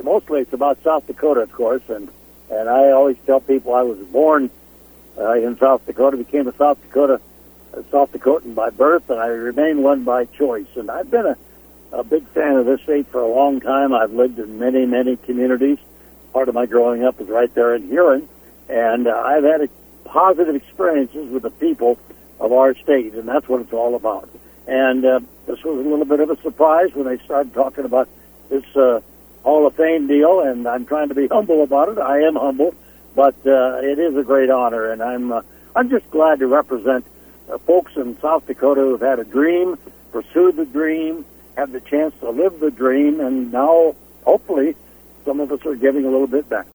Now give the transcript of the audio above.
mostly it's about South Dakota, of course, and I always tell people I was born in South Dakota, became a South Dakotan by birth, and I remain one by choice. And I've been a big fan of this state for a long time. I've lived in many, many communities. Part of my growing up was right there in Huron, and I've had positive experiences with the people of our state, and that's what it's all about. And this was a little bit of a surprise when they started talking about this Hall of Fame deal, and I'm trying to be humble about it. I am humble, but it is a great honor, and I'm just glad to represent folks in South Dakota who've had a dream, pursued the dream, had the chance to live the dream, and now hopefully some of us are giving a little bit back.